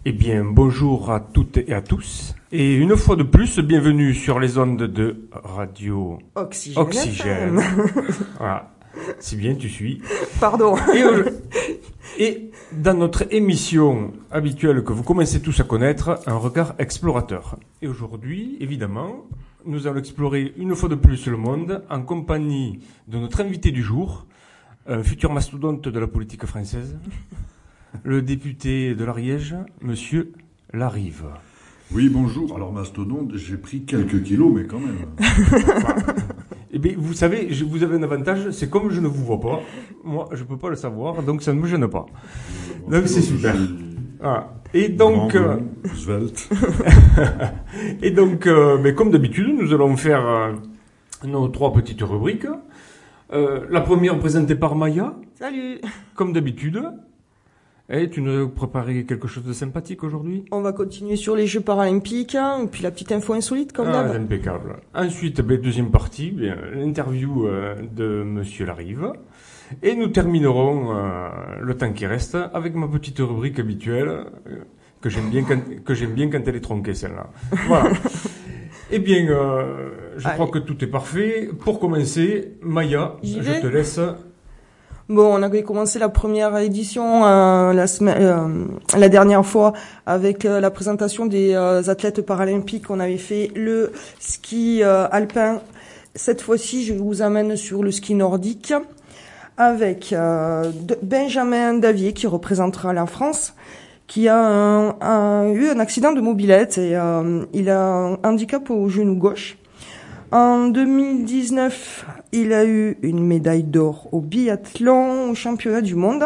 Eh bien, bonjour à toutes et à tous. Et une fois de plus, bienvenue sur les ondes de Radio Oxygène. Voilà. Si bien tu suis. Pardon. Et dans notre émission habituelle que vous commencez tous à connaître, un regard explorateur. Et aujourd'hui, évidemment, nous allons explorer une fois de plus le monde en compagnie de notre invité du jour, un futur mastodonte de la politique française, le député de l'Ariège, Monsieur Larive. Oui, bonjour. Alors, mastodonte, j'ai pris quelques kilos, mais quand même. Eh bien, vous savez, vous avez un avantage, c'est comme je ne vous vois pas, moi, je peux pas le savoir, donc ça ne me gêne pas. Donc, c'est super. Ah. Et donc, svelte. Et donc, mais comme d'habitude, nous allons faire nos trois petites rubriques. La première présentée par Maya. Salut. Comme d'habitude. Et tu nous as préparé quelque chose de sympathique aujourd'hui? On va continuer sur les Jeux paralympiques, et puis la petite info insolite comme d'hab. Impeccable. Ensuite, deuxième partie, l'interview de Monsieur Larive. Et nous terminerons le temps qui reste avec ma petite rubrique habituelle que j'aime bien quand elle est tronquée, celle-là. Voilà. Eh bien, je crois que tout est parfait. Pour commencer, Maya, je te laisse. Bon, on avait commencé la première édition la dernière fois avec la présentation des athlètes paralympiques. On avait fait le ski alpin. Cette fois-ci, je vous amène sur le ski nordique avec Benjamin Davier qui représentera la France, qui a eu un accident de mobilette et il a un handicap au genou gauche. En 2019, il a eu une médaille d'or au biathlon au championnat du monde.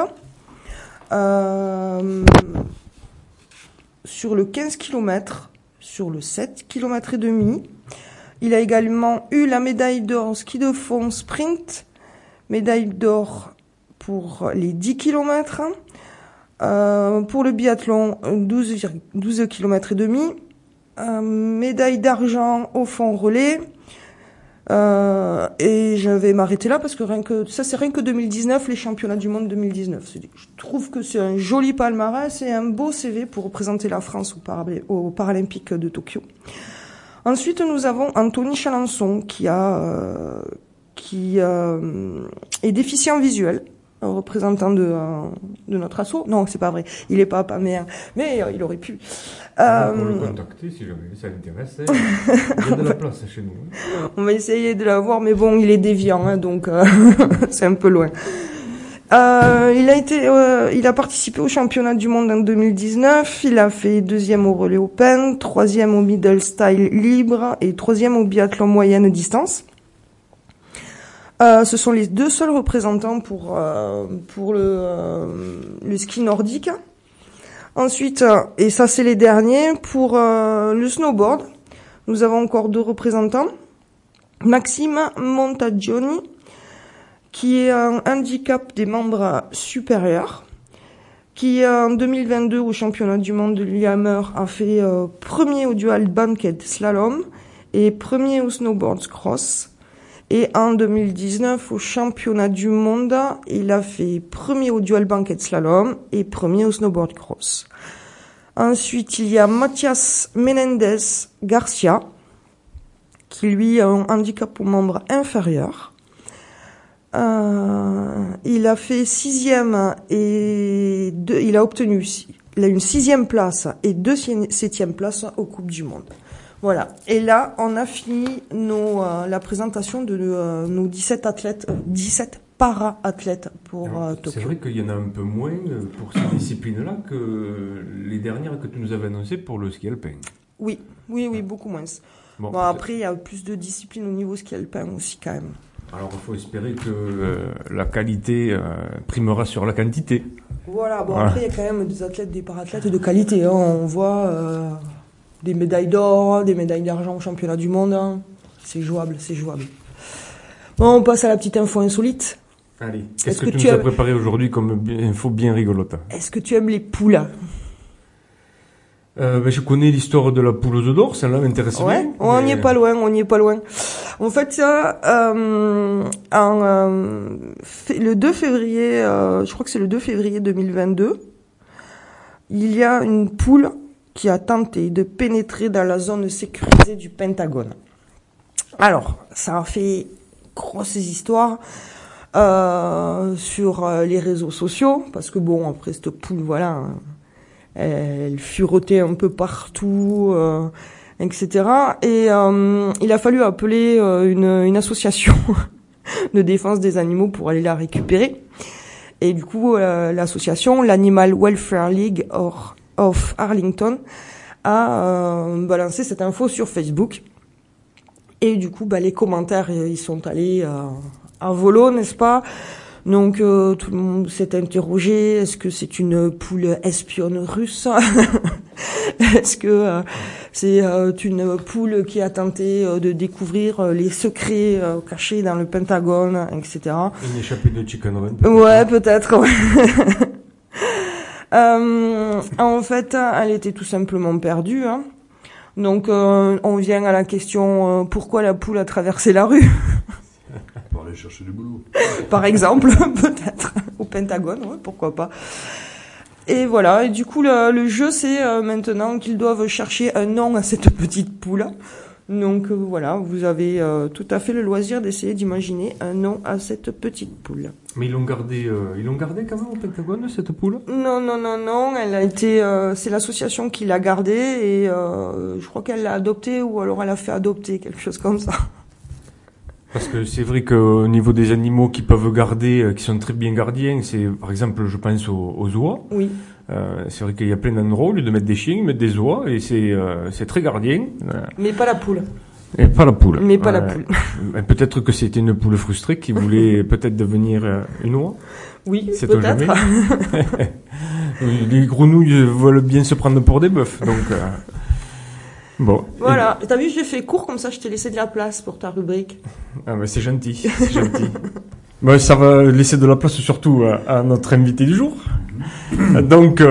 Sur le 15 km, sur le 7 km et demi. Il a également eu la médaille d'or en ski de fond sprint, médaille d'or pour les 10 km. Pour le biathlon, 12 km et demi. Médaille d'argent au fond relais. Et je vais m'arrêter là parce que c'est rien que 2019, les championnats du monde 2019. Je trouve que c'est un joli palmarès et un beau CV pour représenter la France aux Paralympiques de Tokyo. Ensuite, nous avons Anthony Chalençon qui est déficient visuel, un représentant de notre asso. Non, c'est pas vrai. Il est pas mais il aurait pu. On peut le contacter si jamais ça l'intéresse. Il y a de la place chez nous. On va essayer de l'avoir, mais bon, il est déviant, donc c'est un peu loin. Il a participé au championnat du monde en 2019. Il a fait 2e au relais open, 3e au middle style libre et 3e au biathlon moyenne distance. Ce sont les deux seuls représentants pour le ski nordique. Ensuite, et ça c'est les derniers, pour le snowboard, nous avons encore 2 représentants. Maxime Montagioni, qui est un handicap des membres supérieurs, qui en 2022 au championnat du monde de Lillehammer a fait premier au dual banquet slalom et premier au snowboard cross. Et en 2019, au championnat du monde, il a fait premier au dual banquet slalom et premier au snowboard cross. Ensuite, il y a Mathias Menendez Garcia, qui lui a un handicap aux membres inférieurs. Il a fait 6e et il a une 6e place et 2 7e places aux Coupes du Monde. Voilà. Et là, on a fini la présentation de nos 17 athlètes, 17 para-athlètes pour Tokyo. C'est vrai qu'il y en a un peu moins pour ces disciplines-là que les dernières que tu nous avais annoncées pour le ski alpin. Oui, beaucoup moins. Bon, après, il y a plus de disciplines au niveau ski alpin aussi, quand même. Alors, il faut espérer que la qualité primera sur la quantité. Voilà. Après, il y a quand même des athlètes, des para-athlètes de qualité. On voit des médailles d'or, des médailles d'argent au championnat du monde. C'est jouable. Bon, on passe à la petite info insolite. Allez, qu'est-ce que tu nous as préparé aujourd'hui comme info bien rigolote? Est-ce que tu aimes les poules? Je connais l'histoire de la poule aux œufs d'or, celle-là m'intéresse bien. On n'y est pas loin. En fait, le 2 février, je crois que c'est le 2 février 2022, il y a une poule qui a tenté de pénétrer dans la zone sécurisée du Pentagone. Alors, ça a fait grosses histoires sur les réseaux sociaux, parce que bon, après cette poule, voilà, elle furetait un peu partout, etc. Et il a fallu appeler une association de défense des animaux pour aller la récupérer. Et du coup, l'association, l'Animal Welfare League of Arlington, a balancé cette info sur Facebook. Et du coup, les commentaires, ils sont allés à volo, n'est-ce pas? Donc, tout le monde s'est interrogé. Est-ce que c'est une poule espionne russe? Est-ce que c'est une poule qui a tenté de découvrir les secrets cachés dans le Pentagone, etc. Une échappée de Chicken Run. Ouais, peut-être. Ouais. En fait, elle était tout simplement perdue. Hein. Donc, on vient à la question pourquoi la poule a traversé la rue. Pour aller chercher du boulot. Par exemple, peut-être au Pentagone, ouais, pourquoi pas. Et voilà. Et du coup, le jeu, c'est maintenant qu'ils doivent chercher un nom à cette petite poule. Donc voilà, vous avez tout à fait le loisir d'essayer d'imaginer un nom à cette petite poule. Mais ils l'ont gardé quand même au Pentagone, cette poule? Non, elle a été, c'est l'association qui l'a gardée et je crois qu'elle l'a adoptée ou alors elle a fait adopter, quelque chose comme ça. Parce que c'est vrai qu'au niveau des animaux qui peuvent garder, qui sont très bien gardiens, c'est par exemple, je pense aux oies. Oui. C'est vrai qu'il y a plein d'endroits, au lieu de mettre des chiens, ils mettent des oies, et c'est très gardien. Mais pas la poule. Et pas la poule. Mais pas la poule. Peut-être que c'était une poule frustrée qui voulait peut-être devenir une oie. Oui, sait-on jamais. peut-être. Les grenouilles veulent bien se prendre pour des bœufs, donc... Bon. Voilà. T'as vu, j'ai fait court, comme ça je t'ai laissé de la place pour ta rubrique. Ah c'est gentil, c'est gentil. Ça va laisser de la place surtout à notre invité du jour. Donc,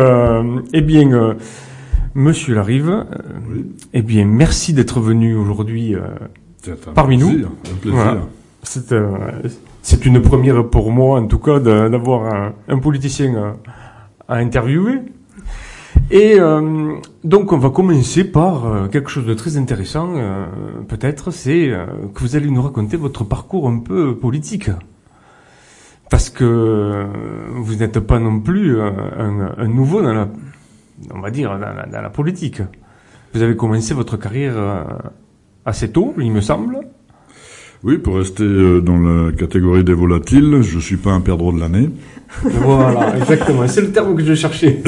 Monsieur Larive, oui. Merci d'être venu aujourd'hui parmi nous. Un plaisir. Voilà. C'est une première pour moi, en tout cas, d'avoir un politicien à interviewer. Et donc, on va commencer par quelque chose de très intéressant, peut-être, c'est que vous allez nous raconter votre parcours un peu politique. Parce que vous n'êtes pas non plus un nouveau dans la politique. Vous avez commencé votre carrière assez tôt, il me semble. Oui, pour rester dans la catégorie des volatiles, je suis pas un perdreau de l'année. Voilà, exactement, c'est le terme que je cherchais.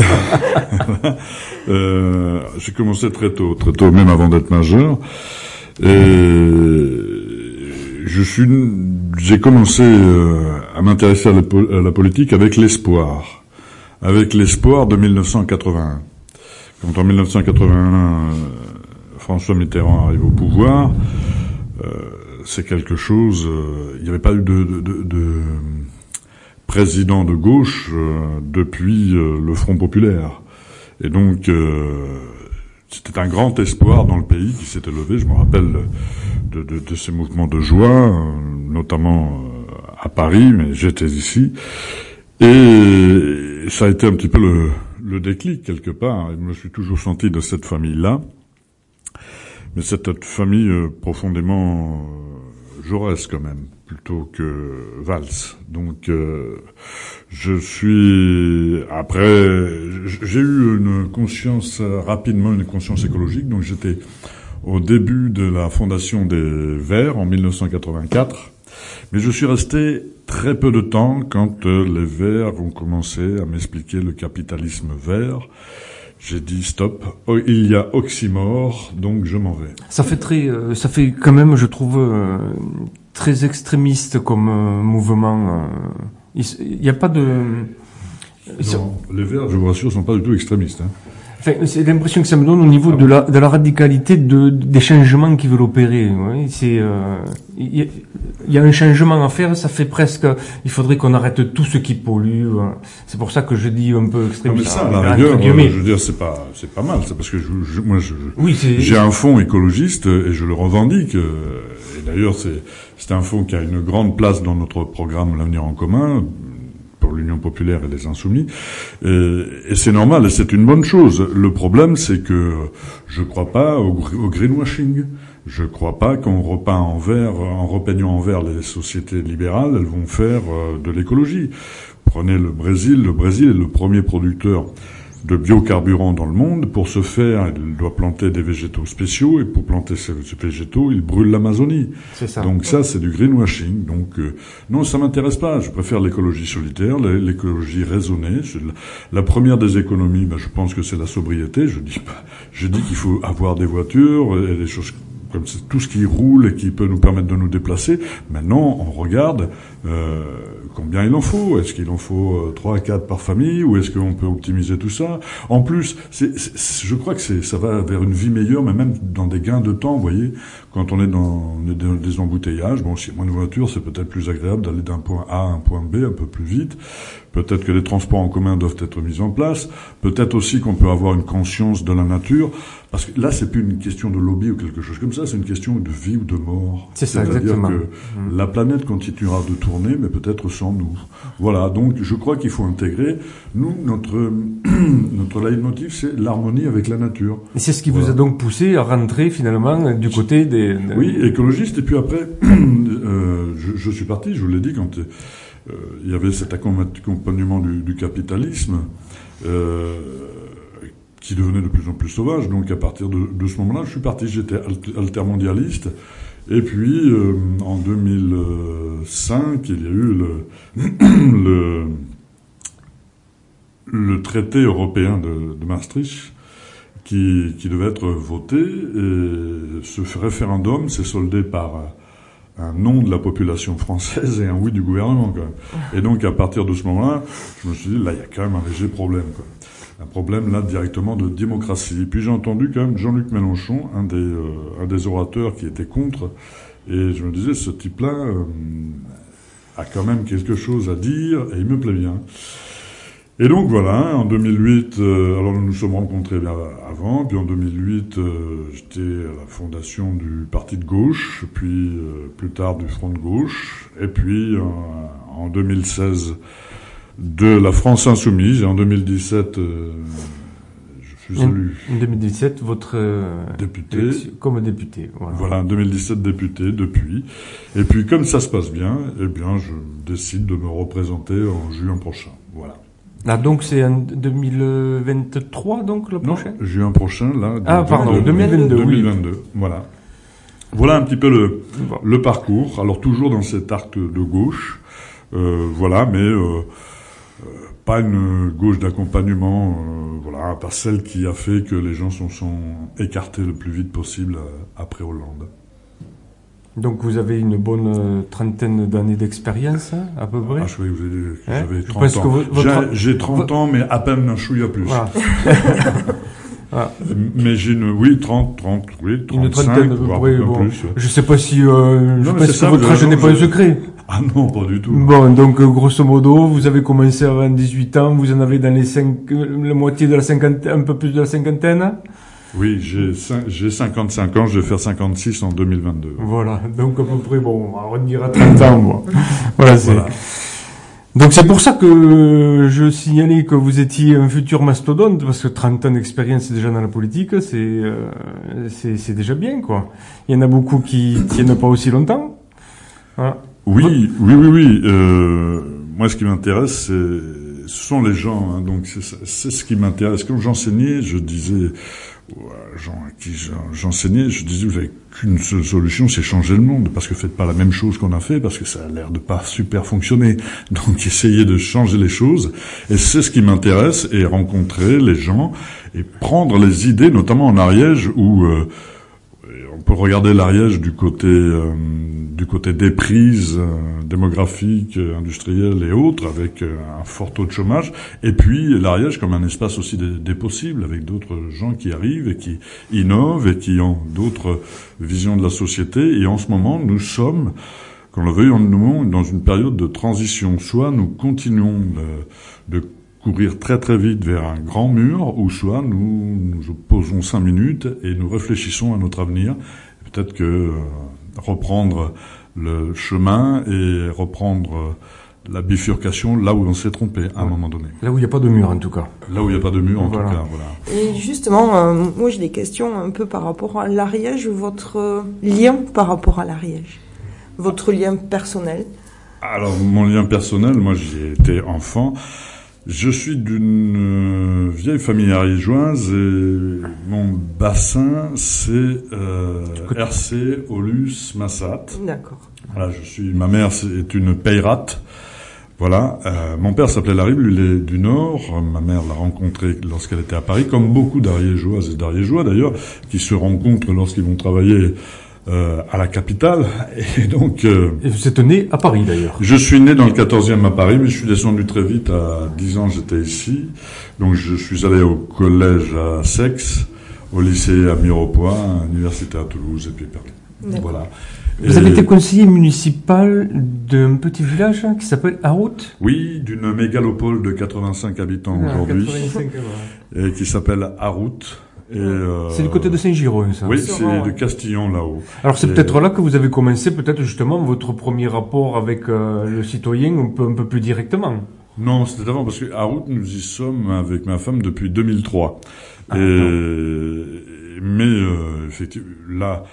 J'ai commencé très tôt, même avant d'être majeur. Et j'ai commencé à m'intéresser à la politique avec l'espoir de 1981. Quand en 1981, François Mitterrand arrive au pouvoir, c'est quelque chose. Il n'y avait pas eu de président de gauche depuis le Front populaire, et donc c'était un grand espoir dans le pays qui s'était levé. Je me rappelle de ces mouvements de joie, notamment à Paris, mais j'étais ici, et ça a été un petit peu le déclic quelque part. Je me suis toujours senti de cette famille-là, mais cette famille profondément Jaurès quand même, plutôt que Valls. Donc j'ai eu rapidement une conscience écologique. Donc j'étais au début de la fondation des Verts en 1984, mais je suis resté très peu de temps quand les Verts ont commencé à m'expliquer le capitalisme vert. J'ai dit stop, il y a oxymore, donc je m'en vais. Ça fait quand même, je trouve, très extrémiste comme mouvement. Il n'y a pas de... Non, les Verts, je vous rassure, sont pas du tout extrémistes. Hein. Enfin, c'est l'impression que ça me donne au niveau de la radicalité des changements qu'ils veulent opérer. Ouais, il y a un changement à faire, ça fait presque, il faudrait qu'on arrête tout ce qui pollue. C'est pour ça que je dis un peu extrémiste. Non, mais ça, à la rigueur, je veux dire, c'est pas mal. C'est parce que j'ai un fond écologiste et je le revendique. Et d'ailleurs, c'est un fond qui a une grande place dans notre programme L'Avenir en commun. pour l'Union populaire et les Insoumis. Et c'est normal, et c'est une bonne chose. Le problème, c'est que je crois pas au greenwashing. Je crois pas qu'en repeignant en vert les sociétés libérales, elles vont faire de l'écologie. Prenez le Brésil. Le Brésil est le premier producteur de biocarburants dans le monde. Pour ce faire, il doit planter des végétaux spéciaux, et pour planter ces végétaux, il brûle l'Amazonie. C'est ça. Donc ça, c'est du greenwashing. Donc non, ça m'intéresse pas. Je préfère l'écologie solitaire, l'écologie raisonnée. La première des économies, je pense que c'est la sobriété. Je dis qu'il faut avoir des voitures et des choses comme tout ce qui roule et qui peut nous permettre de nous déplacer. Maintenant, on regarde combien il en faut. Est-ce qu'il en faut 3 à 4 par famille, ou est-ce qu'on peut optimiser tout ça? En plus, je crois que ça va vers une vie meilleure, mais même dans des gains de temps, vous voyez, quand on est dans des embouteillages. Bon, si moins de voiture, c'est peut-être plus agréable d'aller d'un point A à un point B un peu plus vite. Peut-être que les transports en commun doivent être mis en place. Peut-être aussi qu'on peut avoir une conscience de la nature. Parce que là, c'est plus une question de lobby ou quelque chose comme ça, c'est une question de vie ou de mort. C'est ça, exactement. C'est-à-dire que la planète continuera de tourner, mais peut-être sans nous. Voilà, donc je crois qu'il faut intégrer. Nous, notre leitmotiv, c'est l'harmonie avec la nature. Et c'est ce qui vous a donc poussé à rentrer finalement du côté des... Oui, écologiste, et puis après, je suis parti, je vous l'ai dit, quand il y avait cet accompagnement du capitalisme, qui devenait de plus en plus sauvage. Donc à partir de ce moment-là, je suis parti, j'étais altermondialiste. Et puis en 2005, il y a eu le traité européen de Maastricht qui devait être voté. Et ce référendum s'est soldé par un non de la population française et un oui du gouvernement, quand même. Et donc à partir de ce moment-là, je me suis dit, là, il y a quand même un léger problème, quoi. Un problème, là, directement de démocratie. Puis j'ai entendu quand même Jean-Luc Mélenchon, un des orateurs qui était contre, et je me disais, ce type-là a quand même quelque chose à dire, et il me plaît bien. Et donc voilà, en 2008, alors nous nous sommes rencontrés bien avant, puis en 2008, j'étais à la fondation du Parti de gauche, puis plus tard du Front de gauche, et puis en 2016... de la France Insoumise, et en 2017, je suis élu. En 2017, votre député. Comme député. Voilà, en 2017 député depuis. Et puis, comme ça se passe bien, eh bien, je décide de me représenter en juin prochain. Voilà. Ah, donc c'est en 2023, donc, le prochain? Non, juin prochain, là. 2022, 2022, oui. Voilà. Voilà un petit peu le parcours. Alors, toujours dans cet arc de gauche. Voilà, mais pas une gauche d'accompagnement, voilà, pas celle qui a fait que les gens sont écartés le plus vite possible après Hollande. Donc vous avez une bonne trentaine d'années d'expérience, à peu près? Ah, je croyais que vous avez 30 ans. J'ai 30 ans, mais à peine un chouïa plus. Voilà. Mais j'ai oui, 30, oui, 35, une trentaine à peu près, bon. Plus. Je sais pas si, je pense que votre âge n'est pas un secret. Ah non, pas du tout. Bon, donc, grosso modo, vous avez commencé à 18 ans, vous en avez dans la moitié de la cinquantaine, un peu plus de la cinquantaine? Oui, j'ai 55 ans, je vais faire 56 en 2022. Voilà. Donc, à peu près, bon, on dira 30 ans, moi. Voilà, voilà. Donc c'est pour ça que je signalais que vous étiez un futur mastodonte, parce que 30 ans d'expérience déjà dans la politique, c'est déjà bien, quoi. Il y en a beaucoup qui tiennent pas aussi longtemps. Voilà. Oui. Moi, ce qui m'intéresse, ce sont les gens, hein, donc c'est ce qui m'intéresse. Quand j'enseignais, je disais aux gens à qui j'enseignais, je disais, vous avez qu'une seule solution, c'est changer le monde, parce que faites pas la même chose qu'on a fait, parce que ça a l'air de pas super fonctionner. Donc, essayez de changer les choses. Et c'est ce qui m'intéresse, et rencontrer les gens, et prendre les idées, notamment en Ariège, où on peut regarder l'Ariège du côté déprise démographique, industrielle et autres, avec un fort taux de chômage, et puis l'Ariège comme un espace aussi des possibles, avec d'autres gens qui arrivent et qui innovent et qui ont d'autres visions de la société. Et en ce moment, nous sommes, qu'on le veuille ou non, dans une période de transition. Soit nous continuons de courir très très vite vers un grand mur, ou soit nous posons 5 minutes et nous réfléchissons à notre avenir. Peut-être que reprendre le chemin et reprendre la bifurcation là où on s'est trompé à un moment donné. Là où il n'y a pas de mur, en tout cas. Là où il n'y a pas de mur, en Voilà. tout cas, voilà. Et justement, moi j'ai des questions un peu par rapport à l'Ariège, votre lien par rapport à l'Ariège, votre lien personnel. Alors, mon lien personnel, moi j'y ai été enfant. Je suis d'une vieille famille ariégeoise et mon bassin c'est RC, Aulus, Massat. D'accord. Voilà, ma mère est une Peyrate. Voilà, mon père s'appelait Larive, lui il est du Nord. Ma mère l'a rencontré lorsqu'elle était à Paris, comme beaucoup d'Ariégeoises et d'Ariégeois d'ailleurs, qui se rencontrent lorsqu'ils vont travailler à la capitale. Et donc, Et vous êtes né à Paris, d'ailleurs. je suis né dans le 14e à Paris, mais je suis descendu très vite. À 10 ans, j'étais ici. Donc, je suis allé au collège à Sex, au lycée à Mirepoix, à l'université à Toulouse, et puis Paris. D'accord. Voilà. Vous avez été conseiller municipal d'un petit village qui s'appelle Harout. Oui, d'une mégalopole de 85 habitants aujourd'hui, 85, et qui s'appelle Harout. Et, c'est du côté de Saint-Giron, ça. Oui, Sur c'est Rang, de ouais. Castillon, là-haut. Alors c'est Et- peut-être là que vous avez commencé, peut-être justement, votre premier rapport avec le citoyen un peu plus directement. Non, c'était avant, parce que Harout, nous y sommes avec ma femme depuis 2003. Ah, Mais effectivement, là,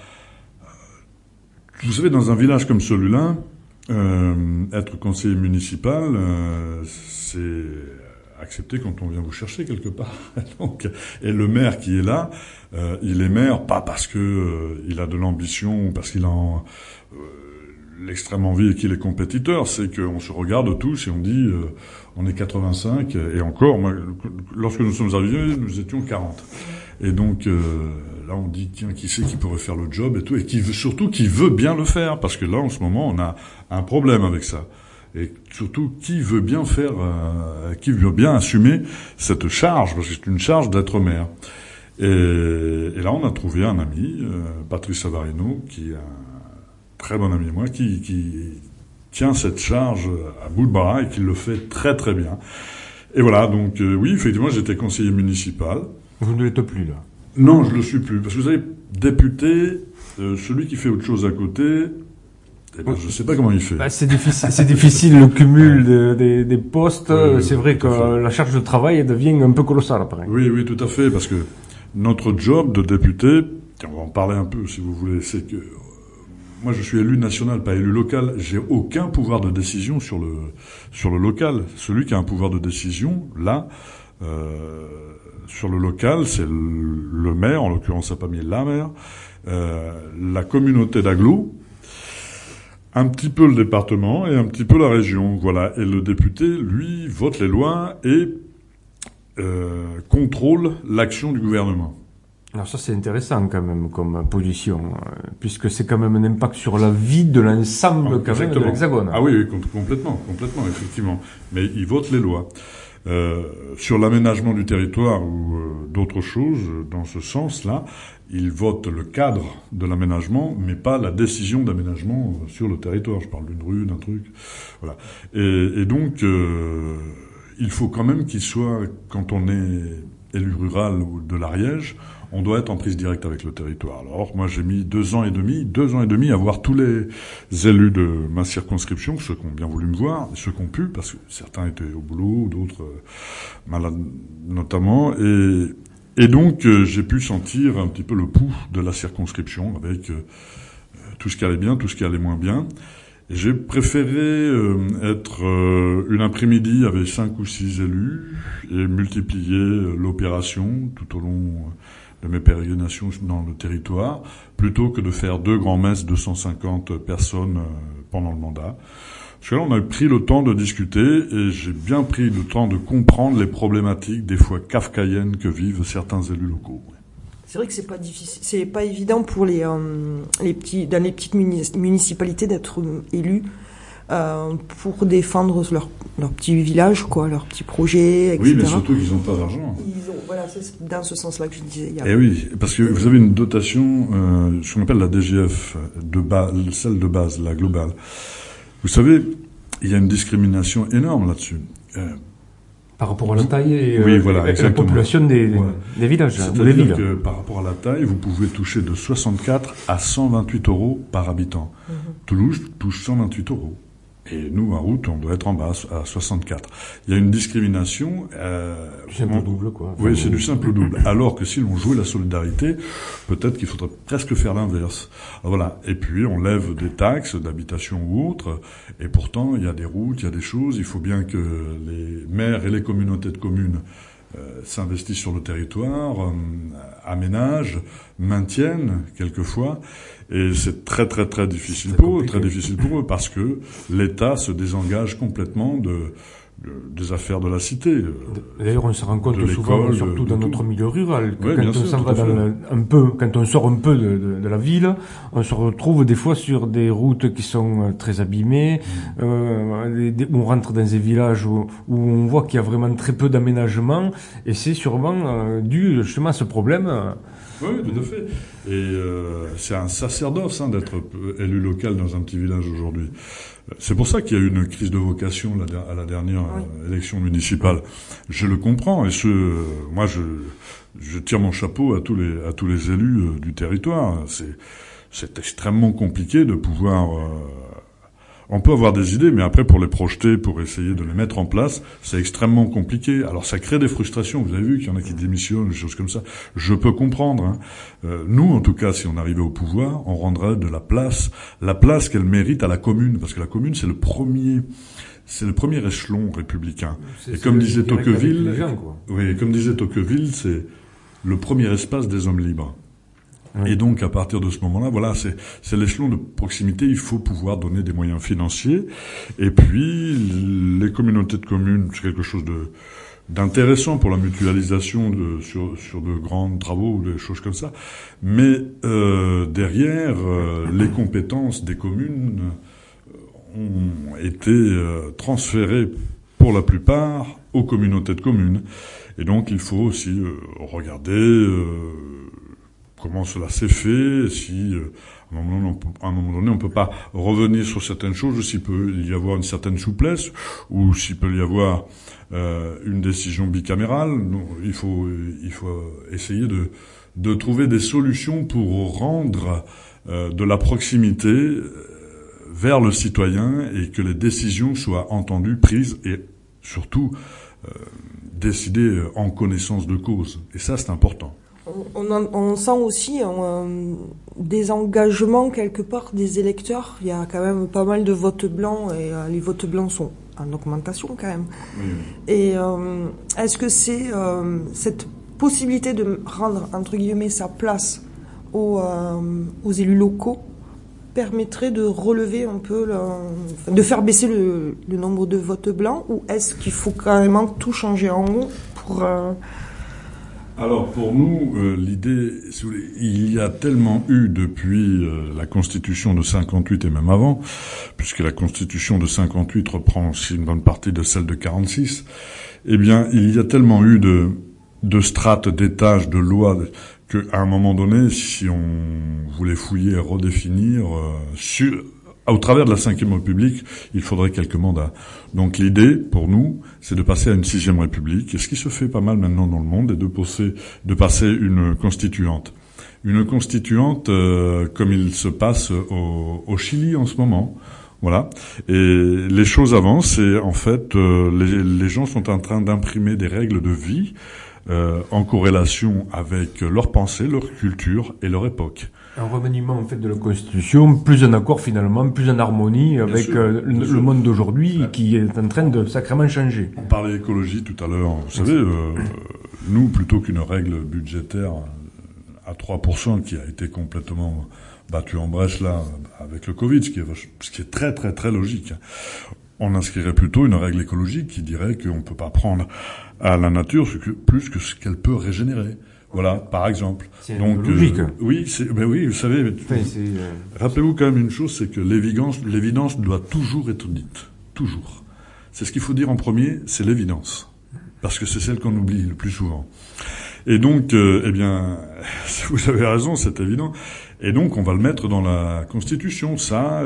vous savez, dans un village comme celui-là, être conseiller municipal, c'est accepté quand on vient vous chercher quelque part. Donc, et le maire qui est là, il est maire pas parce que il a de l'ambition, ou parce qu'il a l'extrême envie et qu'il est compétiteur, c'est qu'on se regarde tous et on dit on est 85 et encore, moi, lorsque nous sommes arrivés, nous étions 40. Et donc là on dit tiens, qui c'est qui pourrait faire le job et tout, et qui veut bien le faire, parce que là en ce moment on a un problème avec ça. Et surtout, qui veut bien faire, qui veut bien assumer cette charge, parce que c'est une charge d'être maire. Et là, on a trouvé un ami, Patrice Savarino, qui est un très bon ami de moi, qui tient cette charge à bout de bras et qui le fait très très bien. Et voilà, donc oui, effectivement, j'étais conseiller municipal. Vous ne l'êtes plus, là. Non, je le suis plus, parce que vous savez, député, celui qui fait autre chose à côté, eh ben, je sais pas comment il fait. Bah, c'est difficile le cumul des postes. Oui, c'est vrai que tout à fait. la charge de travail devient un peu colossale après. Oui, oui, tout à fait, parce que notre job de député, on va en parler un peu si vous voulez, c'est que moi je suis élu national, pas élu local. J'ai aucun pouvoir de décision sur le local. Celui qui a un pouvoir de décision, là, sur le local, c'est le maire, en l'occurrence ça n'a pas mis la maire, la communauté d'agglo, un petit peu le département et un petit peu la région, voilà. Et le député, lui, vote les lois et contrôle l'action du gouvernement. Alors ça c'est intéressant quand même comme position, puisque c'est quand même un impact sur la vie de l'ensemble quand même de l'Hexagone. Ah oui, complètement, effectivement. Mais il vote les lois. Sur l'aménagement du territoire ou d'autres choses, dans ce sens-là, il vote le cadre de l'aménagement, mais pas la décision d'aménagement sur le territoire. Je parle d'une rue, d'un truc, voilà. Et donc, il faut quand même qu'il soit, quand on est élu rural ou de l'Ariège, on doit être en prise directe avec le territoire. Alors, moi, j'ai mis 2 ans et demi à voir tous les élus de ma circonscription, ceux qui ont bien voulu me voir, et ceux qui ont pu, parce que certains étaient au boulot, d'autres malades notamment, et donc, j'ai pu sentir un petit peu le pouls de la circonscription, avec tout ce qui allait bien, tout ce qui allait moins bien. Et j'ai préféré être une après-midi avec 5 ou 6 élus et multiplier l'opération tout au long de mes pérégrinations dans le territoire, plutôt que de faire 2 grands-messes de 150 personnes pendant le mandat. Parce que là, on a pris le temps de discuter et j'ai bien pris le temps de comprendre les problématiques, des fois kafkaïennes, que vivent certains élus locaux. C'est vrai que c'est pas difficile, c'est pas évident pour les petits, dans les petites municipalités d'être élus pour défendre leur petit village, quoi, leur petit projet, etc. Oui, mais surtout qu'ils n'ont pas d'argent. Voilà, c'est dans ce sens-là que je disais. Eh oui, parce que vous avez une dotation, ce qu'on appelle la DGF, celle de base, la globale. Vous savez, il y a une discrimination énorme là-dessus. Par rapport à la taille et oui, voilà, avec la population des villages ou des villes. C'est-à-dire que par rapport à la taille, vous pouvez toucher de 64 à 128 euros par habitant. Toulouse touche 128 euros. Et nous, en route, on doit être en bas à 64. Il y a une discrimination. Du simple au double, quoi. Oui, c'est du simple au double. Alors que si l'on jouait la solidarité, peut-être qu'il faudrait presque faire l'inverse. Voilà. Et puis, on lève des taxes d'habitation ou autres. Et pourtant, il y a des routes, il y a des choses. Il faut bien que les maires et les communautés de communes s'investissent sur le territoire, aménagent, maintiennent quelquefois, et c'est très très très difficile pour eux parce que l'État se désengage complètement des affaires de la cité. D'ailleurs, on se rend compte souvent, surtout dans notre milieu rural, que quand on s'en va quand on sort un peu de la ville, on se retrouve des fois sur des routes qui sont très abîmées, où on rentre dans des villages où on voit qu'il y a vraiment très peu d'aménagement, et c'est sûrement dû justement à ce problème. Oui, tout à fait. Et c'est un sacerdoce d'être élu local dans un petit village aujourd'hui. C'est pour ça qu'il y a eu une crise de vocation à la dernière élection municipale. Je le comprends, et moi je tire mon chapeau à tous les élus du territoire. C'est extrêmement compliqué de pouvoir. On peut avoir des idées, mais après pour les projeter, pour essayer de les mettre en place, c'est extrêmement compliqué. Alors ça crée des frustrations. Vous avez vu qu'il y en a qui démissionnent, des choses comme ça. Je peux comprendre. Nous, en tout cas, si on arrivait au pouvoir, on rendrait de la place qu'elle mérite à la commune, parce que la commune c'est le premier échelon républicain. Et comme disait Tocqueville, c'est le premier espace des hommes libres. Oui. Et donc, à partir de ce moment-là, voilà, c'est l'échelon de proximité. Il faut pouvoir donner des moyens financiers. Et puis, les communautés de communes, c'est quelque chose d'intéressant pour la mutualisation sur de grands travaux ou des choses comme ça. Mais derrière, les compétences des communes ont été transférées pour la plupart aux communautés de communes. Et donc, il faut aussi regarder comment cela s'est fait, si à un moment donné on peut pas revenir sur certaines choses, s'il peut y avoir une certaine souplesse, ou s'il peut y avoir une décision bicamérale. Il faut essayer de trouver des solutions pour rendre de la proximité vers le citoyen, et que les décisions soient entendues, prises, et surtout décidées en connaissance de cause. Et ça, c'est important. On sent aussi des engagements quelque part des électeurs. Il y a quand même pas mal de votes blancs, et les votes blancs sont en augmentation quand même. Oui. Et est-ce que c'est cette possibilité de rendre entre guillemets sa place aux élus locaux permettrait de relever un peu, de faire baisser le nombre de votes blancs, ou est-ce qu'il faut carrément tout changer en haut pour Alors pour nous, l'idée, il y a tellement eu depuis la Constitution de 58 et même avant, puisque la Constitution de 58 reprend aussi une bonne partie de celle de 46, eh bien il y a tellement eu de strates, d'étages, de lois, qu'à un moment donné, si on voulait fouiller et redéfinir au travers de la Ve République, il faudrait quelques mandats. Donc l'idée, pour nous, c'est de passer à une Sixième République, et ce qui se fait pas mal maintenant dans le monde, est de passer une constituante. Une constituante comme il se passe au Chili en ce moment. Voilà. Et les choses avancent, et en fait, les gens sont en train d'imprimer des règles de vie en corrélation avec leurs pensées, leur culture et leur époque. Un remaniement en fait de la Constitution, plus en accord finalement, plus en harmonie avec le monde d'aujourd'hui, qui est en train de sacrément changer. On parlait écologie tout à l'heure. Vous savez, nous, plutôt qu'une règle budgétaire à 3% qui a été complètement battue en brèche là avec le Covid, ce qui est très très très logique, on inscrirait plutôt une règle écologique qui dirait qu'on ne peut pas prendre à la nature plus que ce qu'elle peut régénérer. Voilà, par exemple. C'est donc logique. Oui, vous savez. Rappelez-vous quand même une chose, c'est que l'évidence doit toujours être dite, toujours. C'est ce qu'il faut dire en premier, c'est l'évidence, parce que c'est celle qu'on oublie le plus souvent. Et donc, eh bien, vous avez raison, c'est évident. Et donc, on va le mettre dans la Constitution, ça,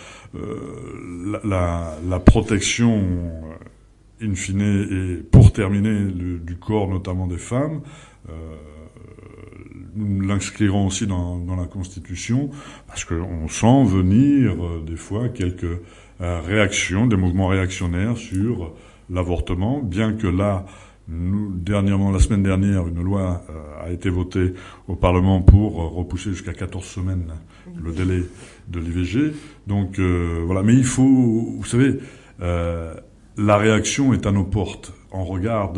la protection in fine, et pour terminer, du corps, notamment des femmes. nous l'inscrirons aussi dans la Constitution, parce qu'on sent venir des fois quelques réactions, des mouvements réactionnaires sur l'avortement, bien que là, dernièrement, la semaine dernière, une loi a été votée au Parlement pour repousser jusqu'à 14 semaines le délai de l'IVG. Donc voilà, mais il faut, vous savez, la réaction est à nos portes. On regarde,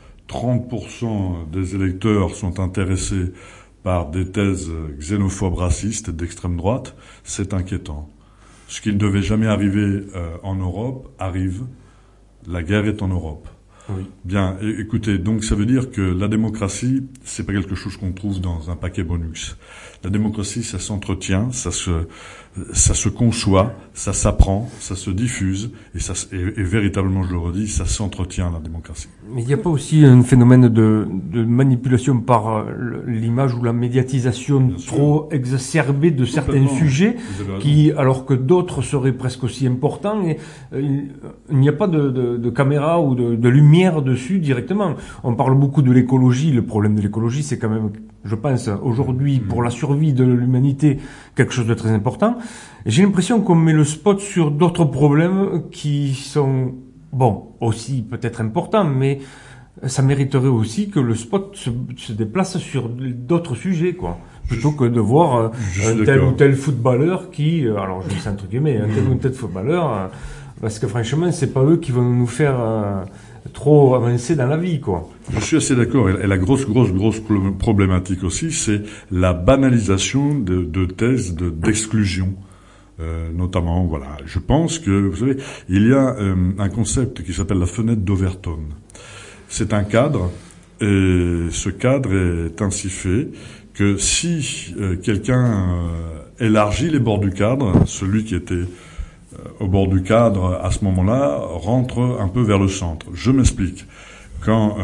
30% des électeurs sont intéressés par des thèses xénophobes, racistes, d'extrême droite. C'est inquiétant. Ce qui ne devait jamais arriver en Europe arrive. La guerre est en Europe. Oui. Bien, écoutez, donc ça veut dire que la démocratie, c'est pas quelque chose qu'on trouve dans un paquet bonus. La démocratie, ça s'entretient, ça se conçoit, ça s'apprend, ça se diffuse, et véritablement, je le redis, ça s'entretient, la démocratie. Mais il n'y a pas aussi un phénomène de manipulation par l'image ou la médiatisation trop exacerbée de certains sujets qui, alors que d'autres seraient presque aussi importants, et il n'y a pas de caméra ou de lumière dessus directement. On parle beaucoup de l'écologie. Le problème de l'écologie, c'est quand même, je pense, aujourd'hui, pour la survie de l'humanité, quelque chose de très important. Et j'ai l'impression qu'on met le spot sur d'autres problèmes qui sont, bon, aussi peut-être importants, mais ça mériterait aussi que le spot se déplace sur d'autres sujets, quoi. Plutôt que de voir un tel ou tel footballeur qui, alors je dis ça entre guillemets, un tel ou tel footballeur, parce que franchement, c'est pas eux qui vont nous faire trop avancer dans la vie, quoi. Je suis assez d'accord. Et la grosse problématique aussi, c'est la banalisation de thèses d'exclusion. Notamment, voilà. Je pense que, vous savez, il y a un concept qui s'appelle la fenêtre d'Overton. C'est un cadre, et ce cadre est ainsi fait que si quelqu'un élargit les bords du cadre, celui qui était au bord du cadre à ce moment-là rentre un peu vers le centre. Je m'explique. Quand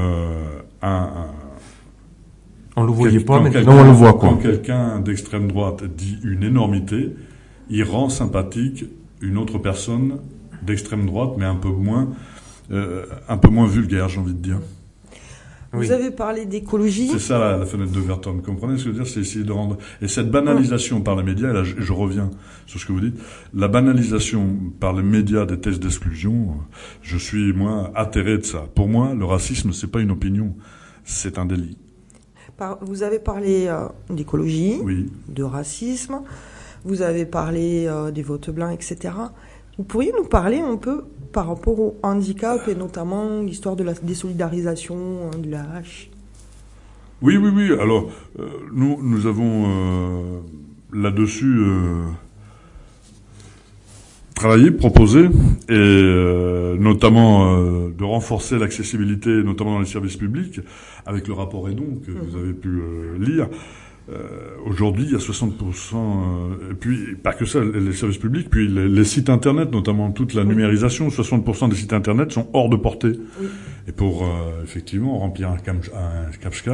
on le voyait pas, maintenant on le voit, quoi. Quand quelqu'un d'extrême droite dit une énormité, il rend sympathique une autre personne d'extrême droite, mais un peu moins vulgaire, j'ai envie de dire. Vous avez parlé d'écologie. C'est ça la fenêtre d'Overton. Vous comprenez ce que je veux dire? C'est essayer de rendre... Et cette banalisation par les médias, et là je reviens sur ce que vous dites, la banalisation par les médias des thèses d'exclusion, je suis, moi, atterré de ça. Pour moi, le racisme, c'est pas une opinion, c'est un délit. Vous avez parlé d'écologie, oui, de racisme, vous avez parlé des votes blancs, etc. Vous pourriez nous parler un peu par rapport au handicap et notamment l'histoire de la désolidarisation de la hache? Oui. Alors, nous avons là-dessus travaillé, proposé, et notamment de renforcer l'accessibilité, notamment dans les services publics, avec le rapport Edon que vous avez pu lire. Aujourd'hui, il y a 60%, et puis pas que ça, les services publics, puis les sites internet, notamment toute la numérisation, 60% des sites internet sont hors de portée. Oui. Et pour effectivement remplir un CAPTCHA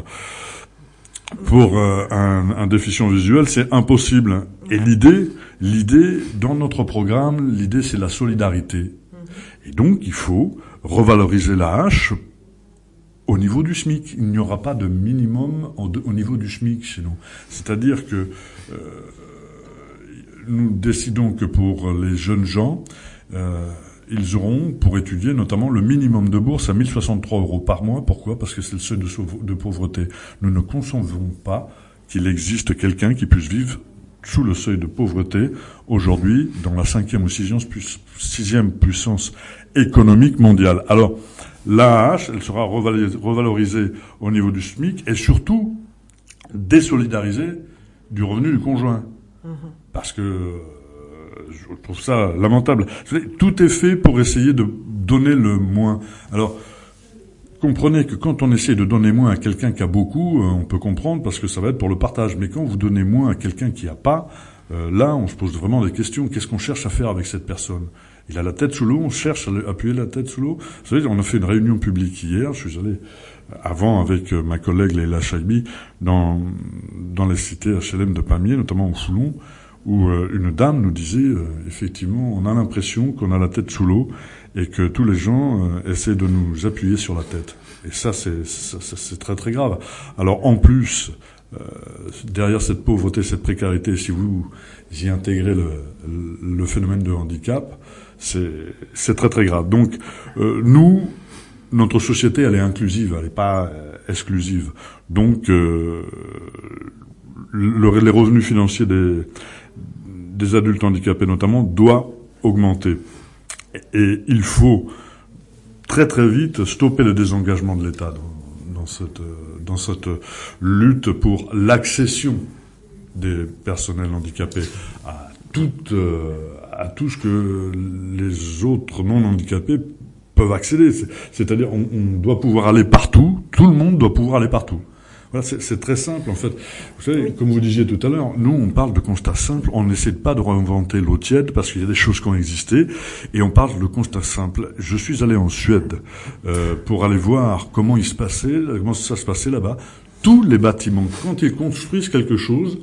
pour un déficient visuel, c'est impossible. Et l'idée dans notre programme, l'idée c'est la solidarité. Et donc il faut revaloriser la hache au niveau du SMIC. Il n'y aura pas de minimum au niveau du SMIC chez nous. C'est-à-dire que nous décidons que pour les jeunes gens, ils auront, pour étudier, notamment le minimum de bourse à 1063 € par mois. Pourquoi? Parce que c'est le seuil de pauvreté. Nous ne concevons pas qu'il existe quelqu'un qui puisse vivre sous le seuil de pauvreté aujourd'hui dans la 5e ou 6e puissance économique mondiale. Alors, l'AAH, elle sera revalorisée au niveau du SMIC et surtout désolidarisée du revenu du conjoint. Parce que je trouve ça lamentable. Tout est fait pour essayer de donner le moins. Alors, comprenez que quand on essaie de donner moins à quelqu'un qui a beaucoup, on peut comprendre parce que ça va être pour le partage. Mais quand vous donnez moins à quelqu'un qui n'a pas, là, on se pose vraiment des questions. Qu'est-ce qu'on cherche à faire avec cette personne? Il a la tête sous l'eau, on cherche à appuyer la tête sous l'eau. Vous savez, on a fait une réunion publique hier, je suis allé avant avec ma collègue Leila Chaibi dans les cités HLM de Pamiers, notamment au Foulon, où une dame nous disait, effectivement, on a l'impression qu'on a la tête sous l'eau et que tous les gens essaient de nous appuyer sur la tête. Et ça, c'est très très grave. Alors en plus, derrière cette pauvreté, cette précarité, si vous y intégrez le phénomène de handicap, c'est très très grave. Donc nous, notre société, elle est inclusive, elle n'est pas exclusive. Donc les revenus financiers des adultes handicapés notamment doit augmenter. Et il faut très très vite stopper le désengagement de l'État dans cette lutte pour l'accession des personnels handicapés à tout ce que les autres non handicapés peuvent accéder. C'est-à-dire on doit pouvoir aller partout, tout le monde doit pouvoir aller partout. Voilà, c'est très simple en fait. Vous savez, comme vous disiez tout à l'heure, nous on parle de constats simples, on n'essaie pas de réinventer l'eau tiède parce qu'il y a des choses qui ont existé et on parle de constats simples. Je suis allé en Suède pour aller voir comment ça se passait là-bas. Tous les bâtiments, quand ils construisent quelque chose,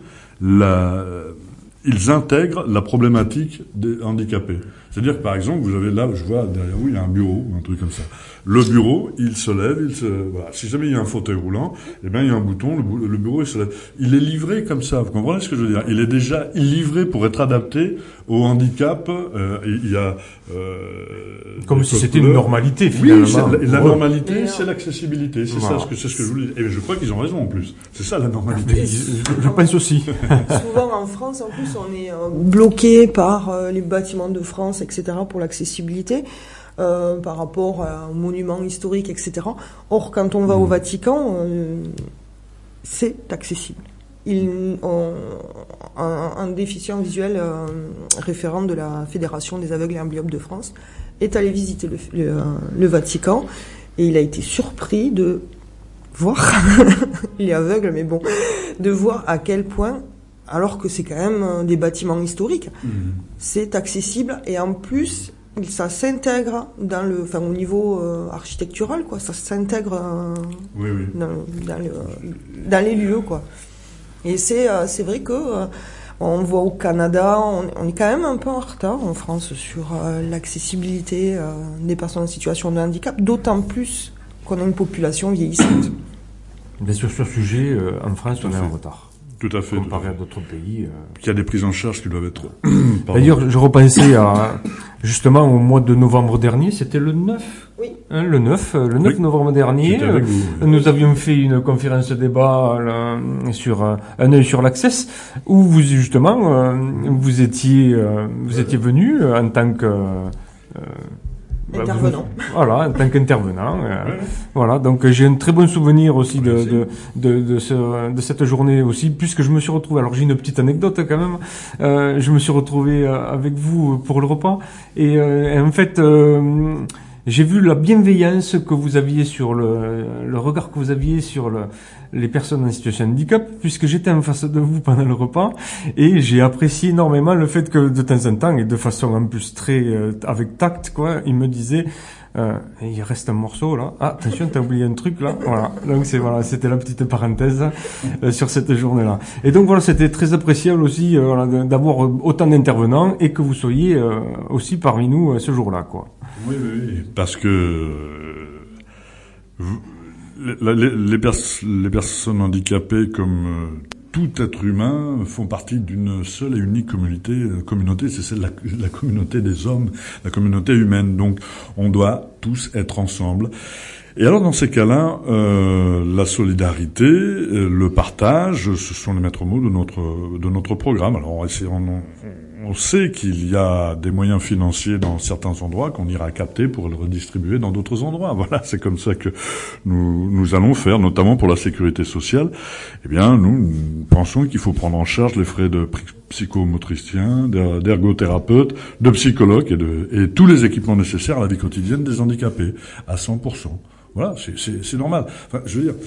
ils intègrent la problématique des handicapés. C'est-à-dire que par exemple, vous avez là, je vois derrière vous, il y a un bureau, un truc comme ça. Le bureau, il se lève, voilà. Si jamais il y a un fauteuil roulant, eh bien il y a un bouton, le bureau il se lève. Il est livré comme ça, vous comprenez ce que je veux dire? Il est déjà livré pour être adapté au handicap. Il y a comme si c'était une normalité finalement. Oui, la normalité, c'est l'accessibilité, c'est ça, c'est ce que je voulais dire. Et je crois qu'ils ont raison en plus. C'est ça la normalité. Je pense aussi. Souvent en France, en plus, on est bloqué par les bâtiments de France, etc. pour l'accessibilité. Par rapport aux monuments historiques, etc. Or, quand on va au Vatican, c'est accessible. Un déficient visuel référent de la Fédération des aveugles et amblyopes de France est allé visiter le Vatican et il a été surpris de voir, il est aveugle, mais bon, de voir à quel point, alors que c'est quand même des bâtiments historiques, c'est accessible et en plus, ça s'intègre au niveau architectural, quoi. Ça s'intègre dans les lieux, quoi. Et c'est vrai que on voit au Canada, on est quand même un peu en retard en France sur l'accessibilité des personnes en situation de handicap, d'autant plus qu'on a une population vieillissante. Bien sûr, sur ce sujet, en France, on est en retard. Tout à fait. Comparé à d'autres pays. Il y a des prises en charge qui doivent être... D'ailleurs, je repensais justement au mois de novembre dernier, c'était le 9. Oui. Hein, le 9 novembre dernier. Nous avions fait une conférence débat sur un œil sur l'accès, où vous, justement, vous étiez venu en tant que... intervenant. Voilà, en tant qu'intervenant. Voilà, donc j'ai un très bon souvenir aussi de cette journée aussi, puisque je me suis retrouvé. Alors j'ai une petite anecdote quand même. Je me suis retrouvé avec vous pour le repas et en fait j'ai vu la bienveillance que vous aviez sur le regard que vous aviez sur les personnes en situation de handicap, puisque j'étais en face de vous pendant le repas, et j'ai apprécié énormément le fait que de temps en temps, et de façon en plus très avec tact, quoi, il me disait il reste un morceau là. Ah, attention, t'as oublié un truc là. Voilà. Donc c'était la petite parenthèse sur cette journée-là. Et donc voilà, c'était très appréciable aussi d'avoir autant d'intervenants et que vous soyez aussi parmi nous ce jour-là, quoi. Oui, parce que les personnes handicapées, comme tout être humain, font partie d'une seule et unique communauté, c'est celle la communauté des hommes, la communauté humaine. Donc, on doit tous être ensemble. Et alors, dans ces cas-là, la solidarité, le partage, ce sont les maîtres mots de notre programme. Alors, on sait qu'il y a des moyens financiers dans certains endroits qu'on ira capter pour le redistribuer dans d'autres endroits. Voilà, c'est comme ça que nous allons faire, notamment pour la sécurité sociale. Eh bien, nous pensons qu'il faut prendre en charge les frais de psychomotriciens, d'ergothérapeutes, de psychologues et tous les équipements nécessaires à la vie quotidienne des handicapés, à 100%. Voilà, c'est normal. Enfin, je veux dire...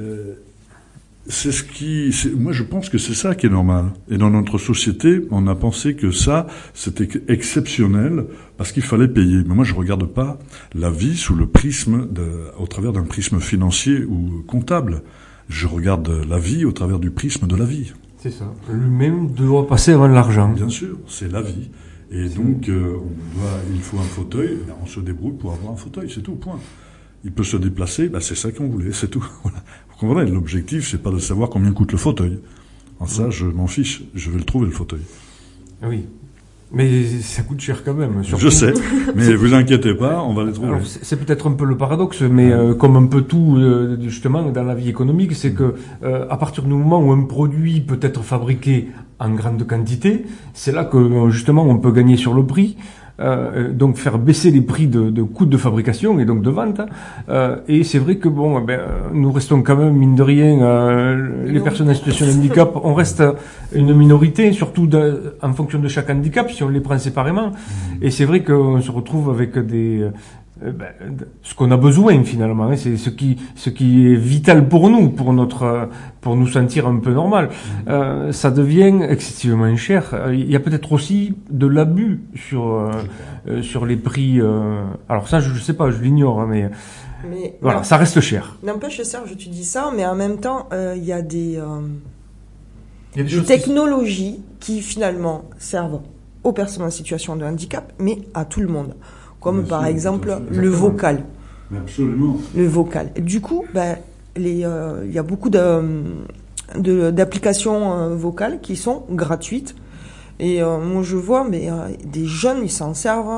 moi je pense que c'est ça qui est normal. Et dans notre société, on a pensé que ça, c'était exceptionnel parce qu'il fallait payer. Mais moi je regarde pas la vie sous le prisme au travers d'un prisme financier ou comptable. Je regarde la vie au travers du prisme de la vie. C'est ça. Lui-même doit passer avant l'argent. Bien sûr, c'est la vie. Et donc, il faut un fauteuil, on se débrouille pour avoir un fauteuil, c'est tout, point. il peut se déplacer, c'est ça qu'on voulait, c'est tout. Voilà. Vous comprenez, l'objectif, c'est pas de savoir combien coûte le fauteuil. En ça, je m'en fiche, je vais le trouver, le fauteuil. Oui. Mais ça coûte cher quand même. Surtout. Je sais, mais vous inquiétez pas, on va les trouver. Alors, c'est peut-être un peu le paradoxe, mais comme un peu tout justement dans la vie économique, c'est que à partir du moment où un produit peut être fabriqué en grande quantité, c'est là que justement on peut gagner sur le prix. Donc faire baisser les prix de coûts de fabrication et donc de vente. Et c'est vrai que nous restons quand même mine de rien les personnes en situation de handicap, on reste une minorité, surtout en fonction de chaque handicap si on les prend séparément. Et c'est vrai qu'on se retrouve avec ce qu'on a besoin finalement, c'est ce qui est vital pour nous, pour nous sentir un peu normal. Ça devient excessivement cher. Il y a peut-être aussi de l'abus sur les prix. Alors ça, je sais pas, je l'ignore, mais voilà, ça reste cher. N'empêche, Serge, tu dis ça, mais en même temps, il y a des choses technologies qui finalement servent aux personnes en situation de handicap, mais à tout le monde. Comme par exemple le vocal. Absolument. Le vocal. Du coup, il y a beaucoup d'applications vocales qui sont gratuites. Et moi je vois, des jeunes, ils s'en servent,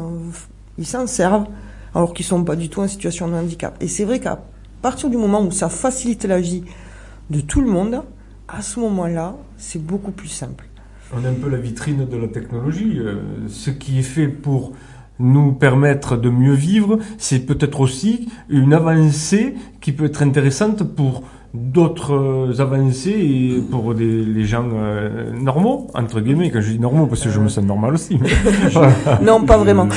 alors qu'ils sont pas du tout en situation de handicap. Et c'est vrai qu'à partir du moment où ça facilite la vie de tout le monde, à ce moment-là, c'est beaucoup plus simple. On est un peu la vitrine de la technologie. Ce qui est fait pour nous permettre de mieux vivre, c'est peut-être aussi une avancée qui peut être intéressante pour d'autres avancées et pour les gens normaux, entre guillemets, quand je dis normaux, parce que je me sens normal aussi. Mais... Non, pas vraiment.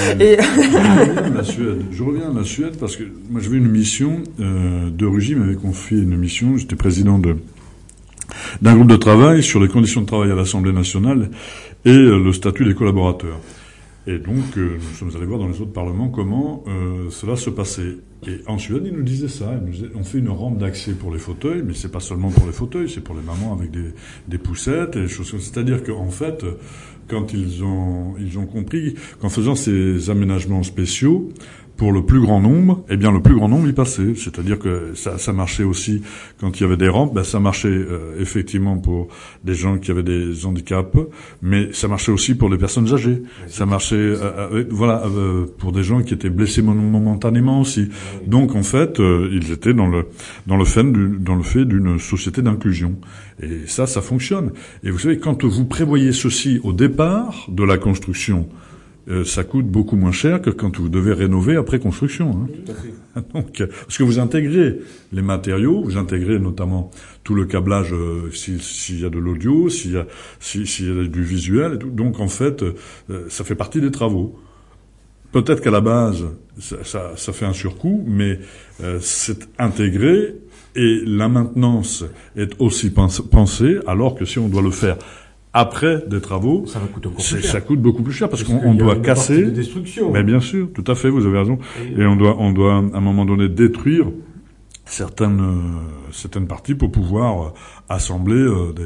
Je reviens à la Suède parce que moi j'avais une mission de Rugy m'avait confié une mission, j'étais président d'un groupe de travail sur les conditions de travail à l'Assemblée nationale et le statut des collaborateurs. Et donc, nous sommes allés voir dans les autres parlements comment cela se passait. Et en Suède, ils nous disaient ça. Ils nous disaient, on fait une rampe d'accès pour les fauteuils, mais c'est pas seulement pour les fauteuils, c'est pour les mamans avec des poussettes et des choses comme ça. C'est-à-dire qu'en fait, quand ils ont compris qu'en faisant ces aménagements spéciaux, pour le plus grand nombre, le plus grand nombre y passait. C'est-à-dire que ça marchait aussi quand il y avait des rampes, ça marchait effectivement pour des gens qui avaient des handicaps, mais ça marchait aussi pour les personnes âgées. Ça marchait, pour des gens qui étaient blessés momentanément aussi. Donc en fait, ils étaient dans le fait d'une société d'inclusion. Et ça fonctionne. Et vous savez, quand vous prévoyez ceci au départ de la construction, ça coûte beaucoup moins cher que quand vous devez rénover après construction. Hein. Tout à fait. Donc, parce que vous intégrez les matériaux, vous intégrez notamment tout le câblage, s'il y a de l'audio, s'il y a du visuel et tout. Donc en fait, ça fait partie des travaux. Peut-être qu'à la base, ça fait un surcoût, mais c'est intégré et la maintenance est aussi pensée, alors que si on doit le faire après des travaux, ça coûte beaucoup plus cher parce qu'on doit casser. De destruction. Mais bien sûr, tout à fait, vous avez raison. Et on doit à un moment donné détruire certaines parties pour pouvoir assembler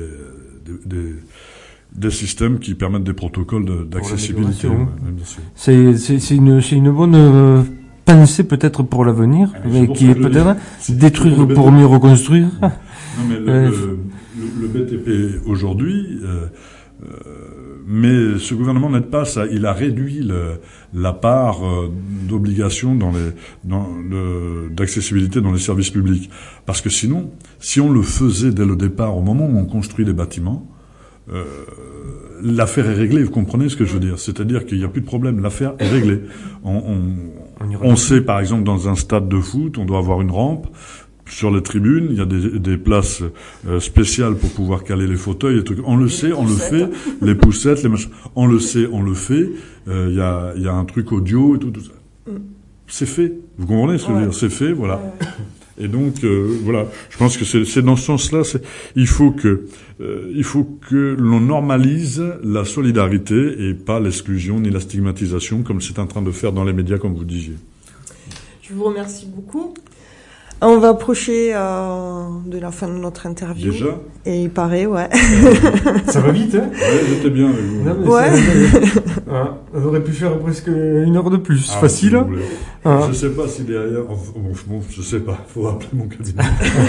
des systèmes qui permettent des protocoles d'accessibilité. C'est une bonne pensée peut-être pour l'avenir, mais qui est peut-être détruire pour mieux reconstruire. Non, mais le BTP aujourd'hui, mais ce gouvernement n'aide pas ça. Il a réduit la part d'obligation d'accessibilité dans les services publics. Parce que sinon, si on le faisait dès le départ, au moment où on construit les bâtiments, l'affaire est réglée. Vous comprenez ce que je veux dire? C'est-à-dire qu'il n'y a plus de problème. L'affaire est réglée. On sait, par exemple, dans un stade de foot, on doit avoir une rampe. Sur les tribunes, il y a des places spéciales pour pouvoir caler les fauteuils et trucs. On le sait, on le fait. Les poussettes, les machins. On le sait, on le fait. Il y a un truc audio et tout ça. C'est fait. Vous comprenez ce que je veux dire? C'est fait, voilà. Et donc, voilà. Je pense que c'est dans ce sens-là. Il faut que l'on normalise la solidarité et pas l'exclusion ni la stigmatisation comme c'est en train de faire dans les médias, comme vous disiez. Je vous remercie beaucoup. On va approcher de la fin de notre interview. Déjà? Et il paraît, ouais. Ça va vite, hein? Ouais, j'étais bien avec vous. Non, mais Ouais. on aurait pu faire presque 1 heure de plus. Ah, Facile. si vous voulez. Ah. Je sais pas si derrière, bon, je sais pas, faut appeler mon cabinet.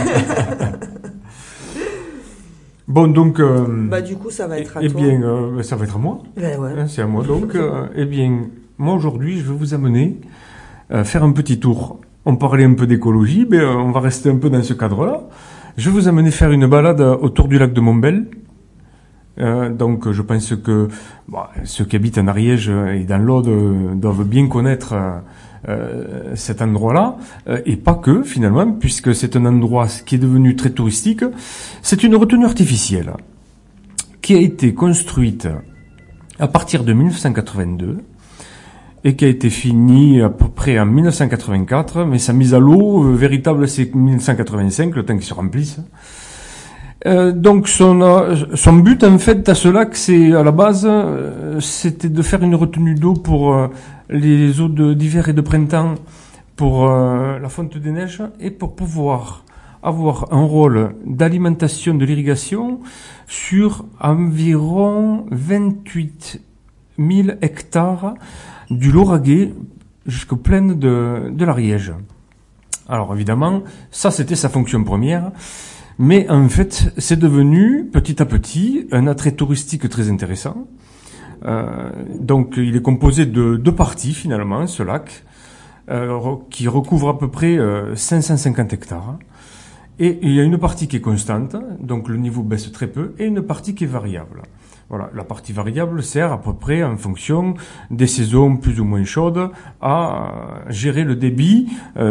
Bon, donc... Bah, du coup, ça va être à eh toi. bien, ça va être à moi. Ben ouais. Hein, c'est à moi. Donc, eh bien, moi aujourd'hui, je vais vous amener faire un petit tour. On parlait un peu d'écologie, mais on va rester un peu dans ce cadre-là. Je vais vous amener faire une balade autour du lac de Montbel. Donc, je pense que ceux qui habitent en Ariège et dans l'Aude doivent bien connaître cet endroit-là, et pas que, finalement, puisque c'est un endroit qui est devenu très touristique. C'est une retenue artificielle qui a été construite à partir de 1982 et qui a été finie à peu près en 1984, mais sa mise à l'eau véritable c'est 1985, le temps qu'il se remplisse. Donc son but en fait à ce lac, c'est à la base c'était de faire une retenue d'eau pour les eaux d'hiver et de printemps pour la fonte des neiges et pour pouvoir avoir un rôle d'alimentation de l'irrigation sur environ 28 000 hectares du Lauragais jusqu'aux plaines de l'Ariège. Alors évidemment, ça c'était sa fonction première, mais en fait c'est devenu petit à petit un attrait touristique très intéressant. Donc il est composé de 2 parties finalement, ce lac, qui recouvre à peu près 550 hectares. Et il y a une partie qui est constante, donc le niveau baisse très peu, et une partie qui est variable. Voilà, la partie variable sert à peu près en fonction des saisons plus ou moins chaudes à gérer le débit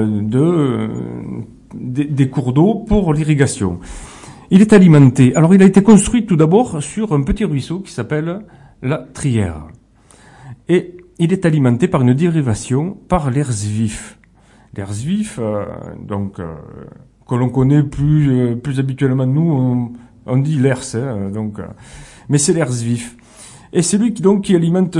des cours d'eau pour l'irrigation. Il est alimenté. Alors il a été construit tout d'abord sur un petit ruisseau qui s'appelle la Trière. Et il est alimenté par une dérivation par l'Erzvif. L'Erzvif, que l'on connaît plus habituellement nous, on dit l'Ers, hein, mais c'est l'Erzvif. Et c'est lui qui alimente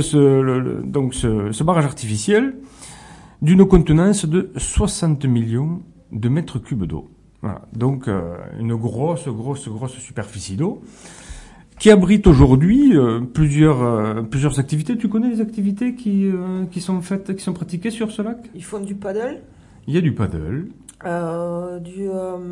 ce barrage artificiel d'une contenance de 60 millions de mètres cubes d'eau. Voilà. Donc une grosse superficie d'eau qui abrite aujourd'hui plusieurs activités. Tu connais les activités qui sont faites, qui sont pratiquées sur ce lac? Ils font du paddle, Il y a du paddle. du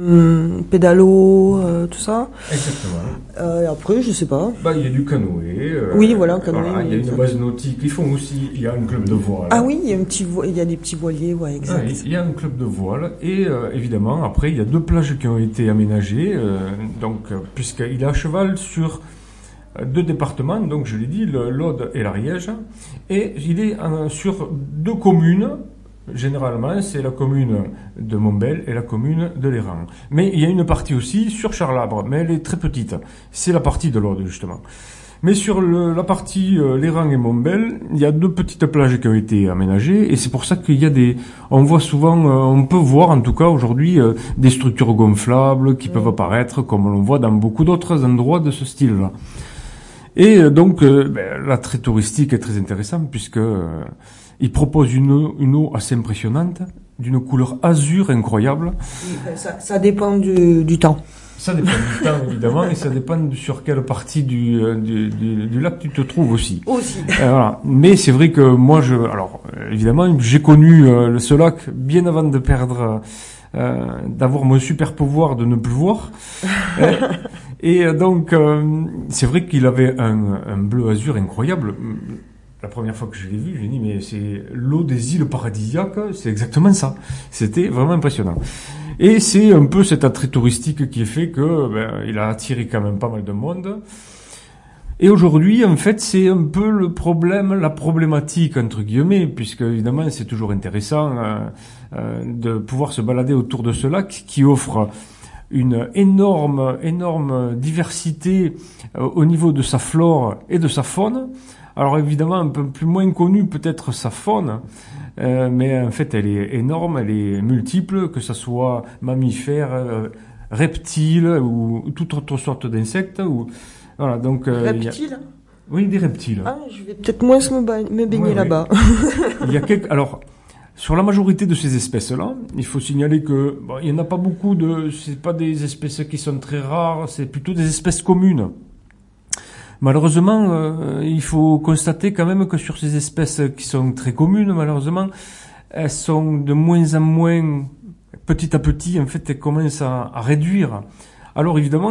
pédalo, tout ça. Exactement. Et après, je sais pas. Il y a du canoë. Oui, voilà, canoë. Voilà, il y a une base nautique. Ils font aussi. Il y a un club de voile. Ah oui, il y a il y a des petits voiliers, ouais, exact. Ah, il y a un club de voile et évidemment après il y a 2 plages qui ont été aménagées. Puisqu'il est à cheval sur 2 départements, donc je l'ai dit, l'Aude et l'Ariège, et il est sur 2 communes. Généralement, c'est la commune de Montbel et la commune de Lérang. Mais il y a une partie aussi sur Charlabre, mais elle est très petite. C'est la partie de l'Aude, justement. Mais sur la partie Lérang et Montbel, il y a 2 petites plages qui ont été aménagées, et c'est pour ça qu'il y a on voit souvent, on peut voir en tout cas aujourd'hui, des structures gonflables qui peuvent apparaître, comme l'on voit dans beaucoup d'autres endroits de ce style-là. Et donc, l'attrait touristique est très intéressant, puisque il propose une eau assez impressionnante, d'une couleur azur incroyable. Ça dépend du temps. Ça dépend du temps, évidemment, et ça dépend sur quelle partie du lac tu te trouves aussi. Voilà. Mais c'est vrai que moi, évidemment, j'ai connu ce lac bien avant de perdre, d'avoir mon super pouvoir de ne plus voir. Et donc, c'est vrai qu'il avait un bleu azur incroyable. La première fois que je l'ai vu, j'ai dit, mais c'est l'eau des îles paradisiaques, c'est exactement ça. C'était vraiment impressionnant. Et c'est un peu cet attrait touristique qui fait que il a attiré quand même pas mal de monde. Et aujourd'hui, en fait, c'est un peu la problématique, entre guillemets, puisque évidemment, c'est toujours intéressant de pouvoir se balader autour de ce lac qui offre une énorme diversité au niveau de sa flore et de sa faune. Alors évidemment, un peu plus moins connue peut-être sa faune, mais en fait elle est énorme, elle est multiple, que ce soit mammifères, reptiles ou toute autre sorte d'insectes. Voilà, donc, reptiles? Oui, des reptiles. Ah, je vais peut-être moins me baigner là-bas. Il y a alors, Sur la majorité de ces espèces-là, il faut signaler que il y en a pas beaucoup c'est pas des espèces qui sont très rares, c'est plutôt des espèces communes. Malheureusement, il faut constater quand même que sur ces espèces qui sont très communes, malheureusement, elles sont de moins en moins, petit à petit, en fait, elles commencent à réduire. Alors évidemment,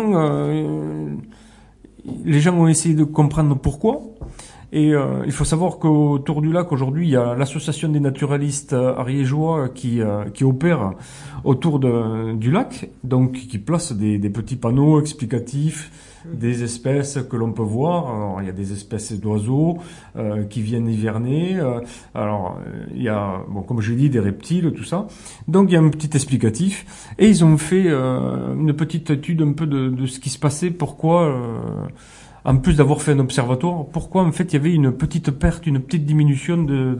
les gens ont essayé de comprendre pourquoi. Et il faut savoir qu'autour du lac, aujourd'hui, il y a l'association des naturalistes ariégeois qui opère autour du lac, donc qui place des petits panneaux explicatifs des espèces que l'on peut voir. Alors, il y a des espèces d'oiseaux qui viennent hiverner. Alors, il y a, comme je l'ai dit, des reptiles, tout ça. Donc, il y a un petit explicatif. Et ils ont fait une petite étude un peu de ce qui se passait, pourquoi... en plus d'avoir fait un observatoire, pourquoi en fait il y avait une petite perte, une petite diminution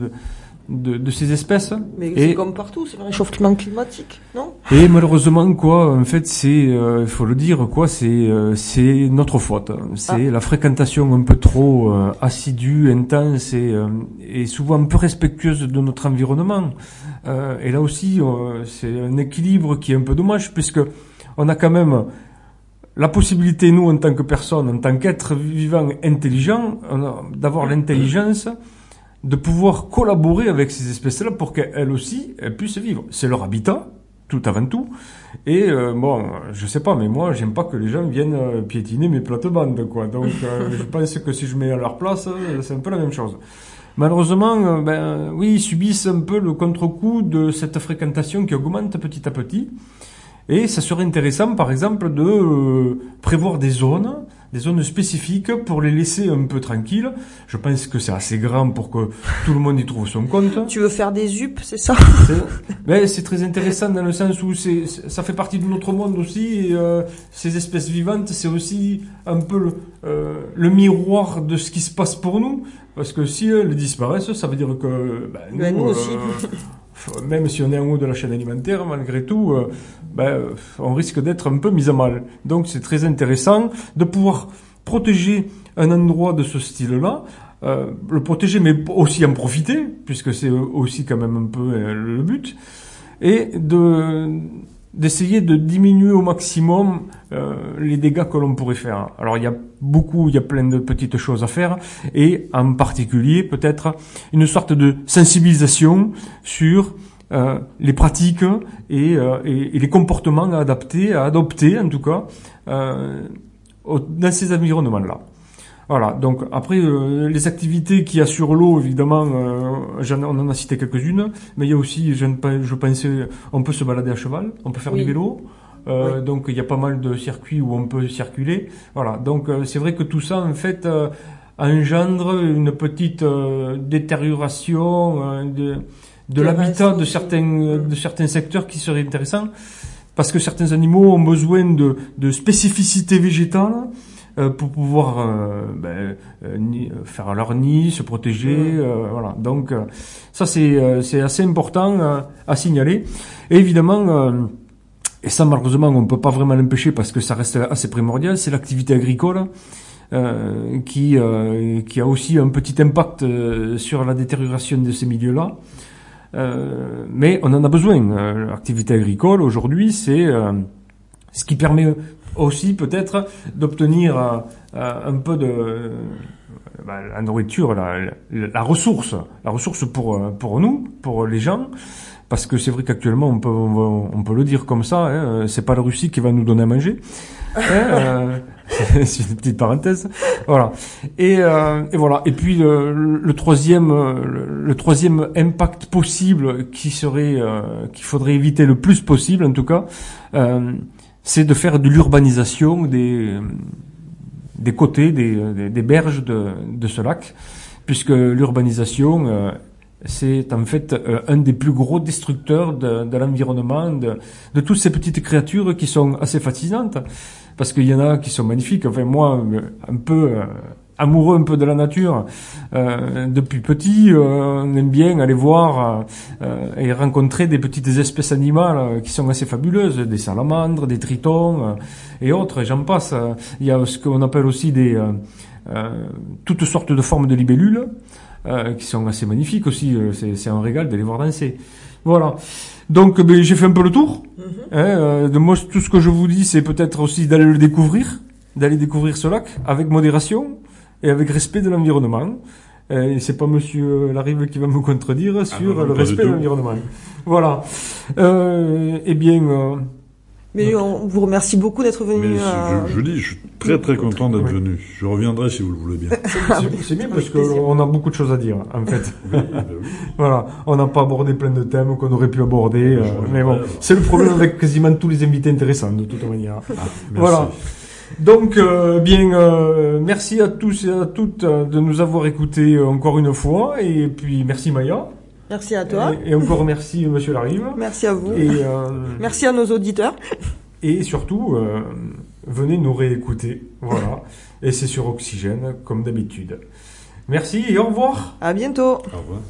de ces espèces. Mais c'est comme partout, c'est le réchauffement climatique, non? Et malheureusement, en fait, il faut le dire, c'est notre faute. C'est la fréquentation un peu trop assidue, intense et souvent un peu respectueuse de notre environnement. Et là aussi, c'est un équilibre qui est un peu dommage, puisque on a quand même la possibilité, nous, en tant que personne, en tant qu'être vivant intelligent, d'avoir l'intelligence de pouvoir collaborer avec ces espèces-là pour qu'elles aussi, elles puissent vivre. C'est leur habitat, tout avant tout. Et je sais pas, mais moi, j'aime pas que les gens viennent piétiner mes plates-bandes, quoi. Donc, je pense que si je mets à leur place, c'est un peu la même chose. Malheureusement, ils subissent un peu le contre-coup de cette fréquentation qui augmente petit à petit. Et ça serait intéressant, par exemple, de prévoir des zones spécifiques pour les laisser un peu tranquilles. Je pense que c'est assez grand pour que tout le monde y trouve son compte. Tu veux faire des UP, c'est ça? C'est très intéressant dans le sens où ça fait partie de notre monde aussi. Et, ces espèces vivantes, c'est aussi un peu le miroir de ce qui se passe pour nous. Parce que si elles disparaissent, ça veut dire que nous aussi. Même si on est en haut de la chaîne alimentaire, malgré tout, on risque d'être un peu mis à mal. Donc c'est très intéressant de pouvoir protéger un endroit de ce style-là, le protéger mais aussi en profiter, puisque c'est aussi quand même un peu le but, et d'essayer de diminuer au maximum les dégâts que l'on pourrait faire. Alors il y a plein de petites choses à faire, et en particulier peut-être une sorte de sensibilisation sur les pratiques et les comportements à adopter en tout cas dans ces environnements-là. Voilà, donc après les activités qu'il y a sur l'eau, évidemment, on en a cité quelques-unes, mais il y a aussi, je pensais, on peut se balader à cheval, on peut faire du vélo, donc il y a pas mal de circuits où on peut circuler. Voilà, donc c'est vrai que tout ça, en fait, engendre une petite détérioration de l'habitat de certains secteurs qui seraient intéressants, parce que certains animaux ont besoin de spécificités végétales pour pouvoir faire leur nid, se protéger, voilà. Donc ça c'est assez important à signaler. Et évidemment, et ça malheureusement on peut pas vraiment l'empêcher parce que ça reste assez primordial, c'est l'activité agricole qui a aussi un petit impact sur la détérioration de ces milieux-là. Mais on en a besoin. L'activité agricole aujourd'hui, c'est ce qui permet aussi peut-être d'obtenir un peu de la nourriture, la ressource pour nous, pour les gens, parce que c'est vrai qu'actuellement on peut le dire comme ça, c'est pas la Russie qui va nous donner à manger. C'est une petite parenthèse. Voilà. Et voilà. Et puis le troisième impact possible qu'il faudrait éviter le plus possible, en tout cas, c'est de faire de l'urbanisation des côtés, des berges de ce lac, puisque l'urbanisation c'est en fait un des plus gros destructeurs de l'environnement, de toutes ces petites créatures qui sont assez fascinantes, parce qu'il y en a qui sont magnifiques. Enfin moi, un peu amoureux un peu de la nature, depuis petit, on aime bien aller voir et rencontrer des petites espèces animales qui sont assez fabuleuses, des salamandres, des tritons et autres, et j'en passe. Il y a ce qu'on appelle aussi toutes sortes de formes de libellules. qui sont assez magnifiques aussi. C'est un régal de les voir danser. Voilà. Donc, j'ai fait un peu le tour. De moi, tout ce que je vous dis, c'est peut-être aussi d'aller le découvrir, d'aller découvrir ce lac avec modération et avec respect de l'environnement. Et c'est pas Monsieur Larive qui va me contredire sur non, le respect de l'environnement. Voilà. Mais on vous remercie beaucoup d'être venu. Mais je dis, je suis très très content d'être venu. Je reviendrai si vous le voulez bien. C'est bien parce qu'on a beaucoup de choses à dire, en fait. Oui. Voilà. On n'a pas abordé plein de thèmes qu'on aurait pu aborder, mais bon. C'est le problème avec quasiment tous les invités intéressants, de toute manière. Voilà. Donc, merci à tous et à toutes de nous avoir écoutés encore une fois, et puis merci Maya. Merci à toi. Et encore merci Monsieur Larive. Merci à vous. Et, merci à nos auditeurs. Et surtout, venez nous réécouter. Voilà. Et c'est sur Oxygène, comme d'habitude. Merci et au revoir. À bientôt. Au revoir.